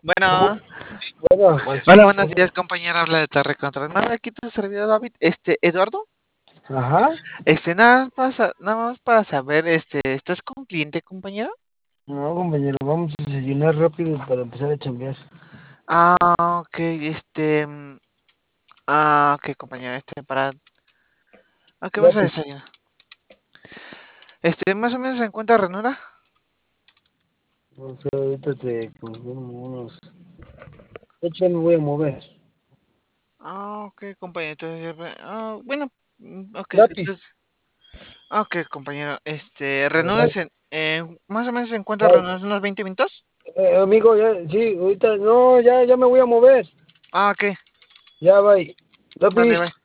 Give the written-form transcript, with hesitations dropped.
Bueno, Bueno, hola, buenos días, compañera. Habla de Torre Contra. Nada, aquí tu servidor David. Eduardo. ajá. Nada más para saber, ¿estás con cliente, compañero? No, compañero, vamos a desayunar rápido para empezar a chambear. Ah, ok, ok, compañero, ¿a qué Ya, vas a pues, desayunar? Más o menos se encuentra ranura. o sea, ahorita te confirmo unos. De hecho, me voy a mover. Ah, ok, compañero, bueno, ok, Lápiz. ok, compañero, Ajá. reanudas más o menos se encuentra Bye. reanudas unos 20 minutos. Amigo, ya, sí, ahorita, no, ya me voy a mover. Ah, ok, Ya, bye. vale, Lápiz. bye.